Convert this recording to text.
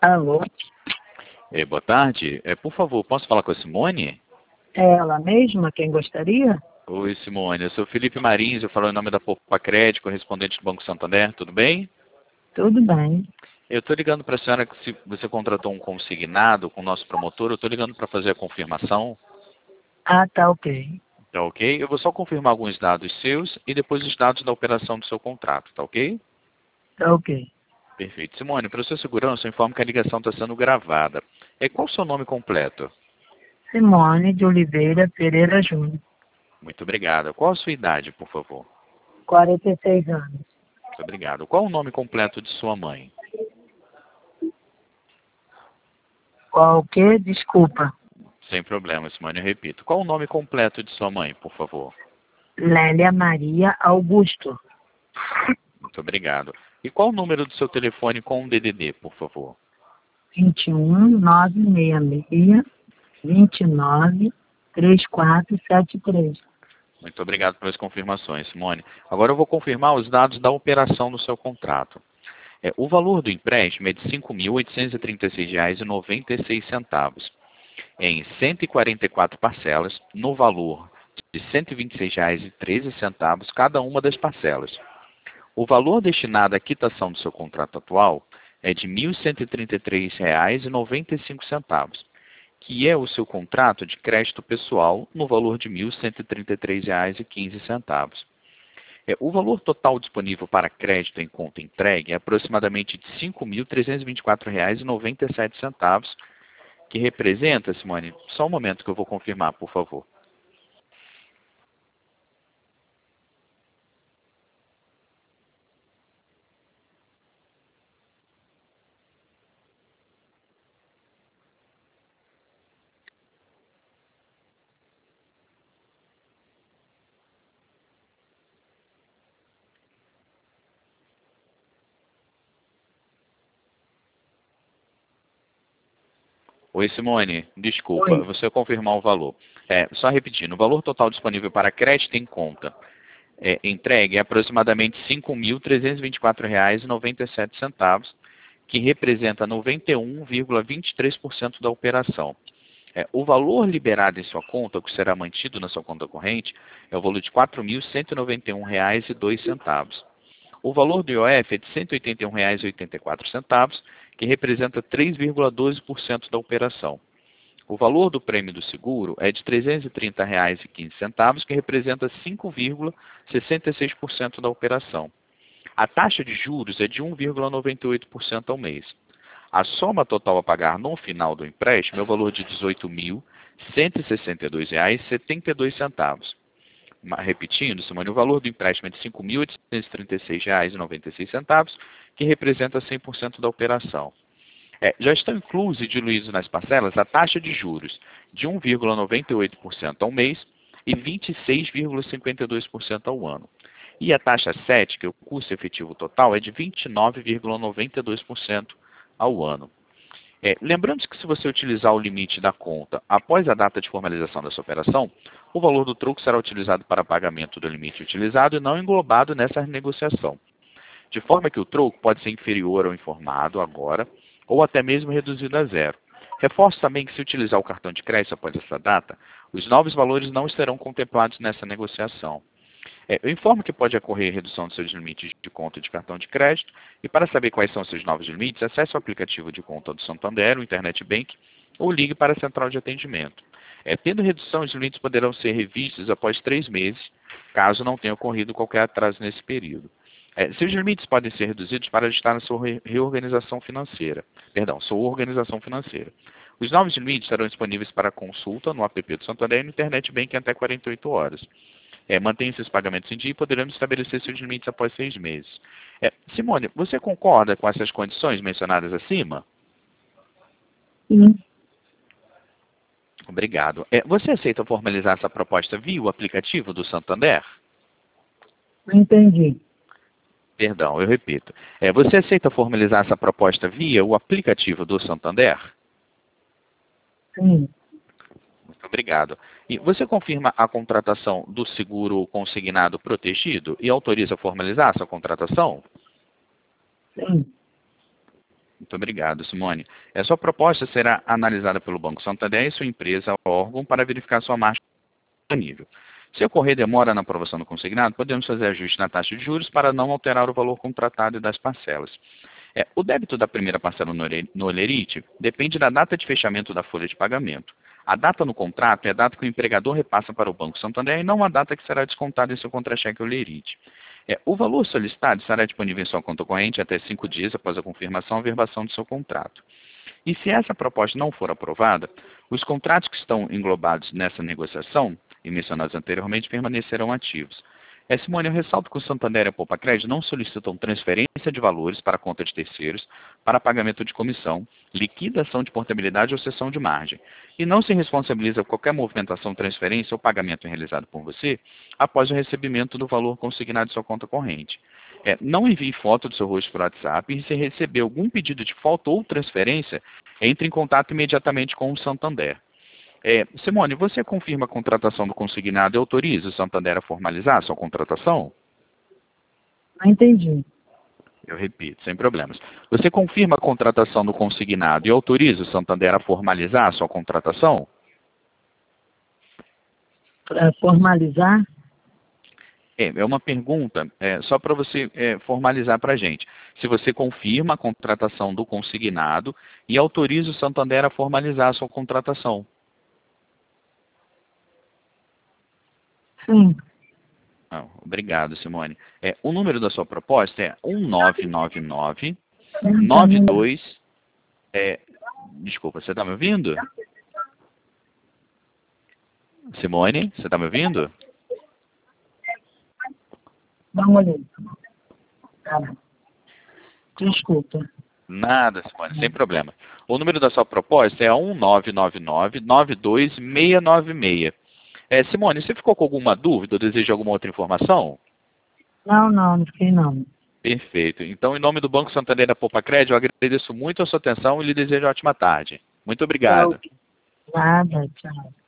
Alô? Boa tarde. Por favor, posso falar com a Simone? É ela mesma quem gostaria? Oi, Simone. Eu sou Felipe Marins, eu falo em nome da Poupa Crédito, correspondente do Banco Santander. Tudo bem? Tudo bem. Eu estou ligando para a senhora que se você contratou um consignado com o nosso promotor, eu estou ligando para fazer a confirmação. Ah, tá ok. Tá ok? Eu vou só confirmar alguns dados seus e depois os dados da operação do seu contrato, tá ok? Tá ok. Perfeito. Simone, para sua segurança, eu informo que a ligação está sendo gravada. Qual o seu nome completo? Simone de Oliveira Pereira Júnior, Muito obrigado. Qual a sua idade, por favor? 46 anos. Muito obrigado. Qual o nome completo de sua mãe? Qual o quê? Desculpa. Sem problema, Simone, eu repito. Qual o nome completo de sua mãe, por favor? Lélia Maria Augusto. Muito obrigado. E qual o número do seu telefone com o DDD, por favor? 21 966 29 3473. Muito obrigado pelas confirmações, Simone. Agora eu vou confirmar os dados da operação do seu contrato. O valor do empréstimo é de R$ 5.836,96, em 144 parcelas, no valor de R$ 126,13 cada uma das parcelas. O valor destinado à quitação do seu contrato atual é de R$ 1.133,95, que é o seu contrato de crédito pessoal no valor de R$ 1.133,15. O valor total disponível para crédito em conta entregue é aproximadamente de R$ 5.324,97, que representa, Simone, só um momento que eu vou confirmar, por favor. Oi, Simone, desculpa, Oi. você confirmar o valor. Só repetindo, o valor total disponível para crédito em conta entregue é aproximadamente R$ 5.324,97, que representa 91,23% da operação. O valor liberado em sua conta, que será mantido na sua conta corrente, é o valor de R$ 4.191,02. O valor do IOF é de R$ 181,84, que representa 3,12% da operação. O valor do prêmio do seguro é de R$ 330,15, que representa 5,66% da operação. A taxa de juros é de 1,98% ao mês. A soma total a pagar no final do empréstimo é o valor de R$ 18.162,72. Repetindo, Simone, o valor do empréstimo é de R$ 5.836,96, que representa 100% da operação. Já estão inclusos e diluídos nas parcelas a taxa de juros de 1,98% ao mês e 26,52% ao ano. E a taxa 7, que é o custo efetivo total, é de 29,92% ao ano. Lembrando que se você utilizar o limite da conta após a data de formalização dessa operação, o valor do troco será utilizado para pagamento do limite utilizado e não englobado nessa negociação. De forma que o troco pode ser inferior ao informado agora, ou até mesmo reduzido a zero. Reforço também que se utilizar o cartão de crédito após essa data, os novos valores não estarão contemplados nessa negociação. Eu informo que pode ocorrer redução dos seus limites de conta de cartão de crédito, e para saber quais são os seus novos limites, acesse o aplicativo de conta do Santander, o Internet Bank, ou ligue para a central de atendimento. Tendo redução, os limites poderão ser revistos após 3 meses, caso não tenha ocorrido qualquer atraso nesse período. Seus limites podem ser reduzidos para ajustar na sua reorganização financeira. Sua organização financeira. Os novos limites estarão disponíveis para consulta no app do Santander e no Internet Bank em até 48 horas. Mantenha seus pagamentos em dia e poderemos estabelecer seus limites após 6 meses. Simone, você concorda com essas condições mencionadas acima? Sim. Obrigado. Você aceita formalizar essa proposta via o aplicativo do Santander? Não entendi. Perdão, eu repito. Você aceita formalizar essa proposta via o aplicativo do Santander? Sim. Muito obrigado. E você confirma a contratação do seguro consignado protegido e autoriza formalizar essa contratação? Sim. Muito obrigado, Simone. A sua proposta será analisada pelo Banco Santander e sua empresa ou órgão para verificar sua margem disponível. Se ocorrer demora na aprovação do consignado, podemos fazer ajuste na taxa de juros para não alterar o valor contratado e das parcelas. O débito da primeira parcela no Olerite depende da data de fechamento da folha de pagamento. A data no contrato é a data que o empregador repassa para o Banco Santander e não a data que será descontada em seu contra-cheque Olerite. O valor solicitado estará disponível em sua conta corrente até 5 dias após a confirmação ou verbação do seu contrato. E se essa proposta não for aprovada, os contratos que estão englobados nessa negociação e mencionados anteriormente permanecerão ativos. Simone, eu ressalto que o Santander e a Poupa Crédito não solicitam transferência de valores para a conta de terceiros para pagamento de comissão, liquidação de portabilidade ou cessão de margem, e não se responsabiliza por qualquer movimentação, transferência ou pagamento realizado por você após o recebimento do valor consignado em sua conta corrente. Não envie foto do seu rosto por WhatsApp e se receber algum pedido de falta ou transferência, entre em contato imediatamente com o Santander. Simone, você confirma a contratação do consignado e autoriza o Santander a formalizar a sua contratação? Não entendi. Eu repito, sem problemas. Você confirma a contratação do consignado e autoriza o Santander a formalizar a sua contratação? Para formalizar? É uma pergunta, só para você formalizar para a gente. Se você confirma a contratação do consignado e autoriza o Santander a formalizar a sua contratação. Sim. Obrigado, Simone. O número da sua proposta é 1999 92. Desculpa, você está me ouvindo? Simone, você está me ouvindo? Dá uma olhada. Desculpa. Nada, Simone, sem problema. O número da sua proposta é 1999 92696. Simone, você ficou com alguma dúvida ou deseja alguma outra informação? Não fiquei não. Perfeito. Então, em nome do Banco Santander da Poupa Crédito, eu agradeço muito a sua atenção e lhe desejo uma ótima tarde. Muito obrigado. Nada, tchau.